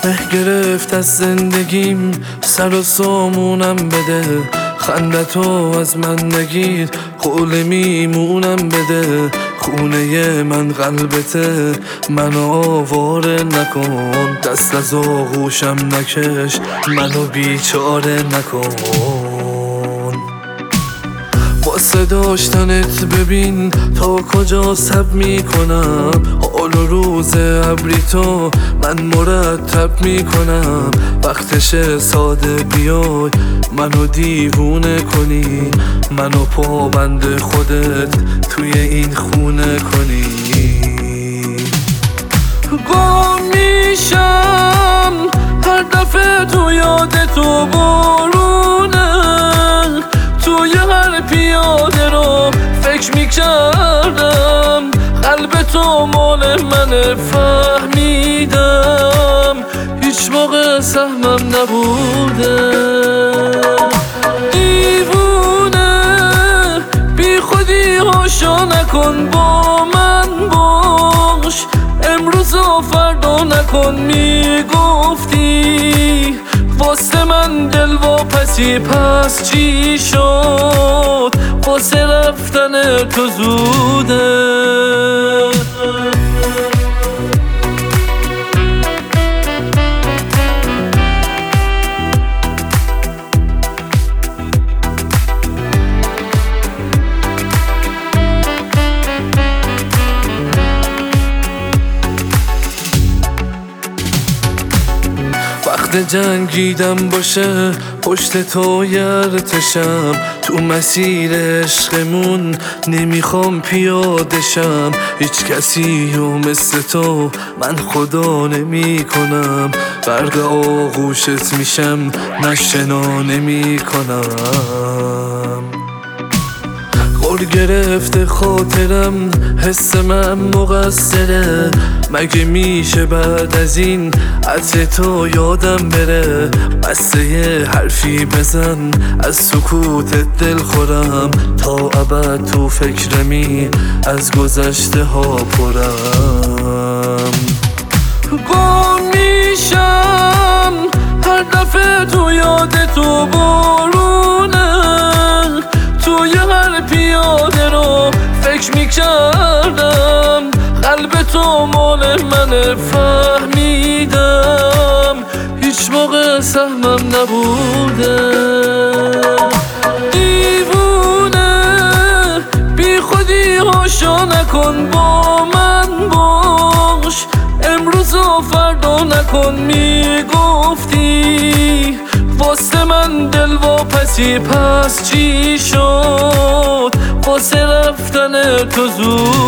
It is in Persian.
مه گرفت از زندگیم، سر و سامونم بده. خندتو از من نگیر، قول میمونم بده. خونه من قلبته، منو آواره نکن. دست از آغوشم نکش، منو بیچاره نکن. واسه داشتنت ببین تا کجا صبر میکنم. حال و روز ابری تو من مرتب میکنم. وقتش ساده بیای منو دیوونه کنی، منو پابند خودت توی این خونه کنی. گم میشم هر دفعه تو یاد تو بارونه. توی هر پیاده رو فکر میکردم، قلب تو مال منه فهمیدم. هیچ موقع سهمم نبوده. دیوونه بی خودی هاشا نکن، با من باش امروز و فردا نکن. میگفتی واسه من دل واپسی، پس چی شد؟ واسه رفتن تو زوده. وقت جنگیدم باشه پشت تو یرتشم. تو مسیر عشقمون نمیخوام پیاده شم. هیچ کسی و مثل تو من خدا نمی کنم. غرق آغوشت میشم نشنا نمی کنم. غر گرفته خاطرم، حس من مقصره. مگه میشه بعد از این عطر تو یادم بره؟ بسته یه حرفی بزن از سکوتت دل خورم. تا ابد تو فکرمی از گذشته ها پرم. گم میشم هر دفعه تو یاد تو بارونه. توی هر پیاده رو فکر میکردم، قلب تو مال منه فهمیدم. هیچ موقع سهمم نبوده. دیوونه بی خودی هاشا نکن، با من باش امروز و فردا نکن. میگفتی واسه من دل واپسی، پس چی شد؟ واسه رفتن تو زود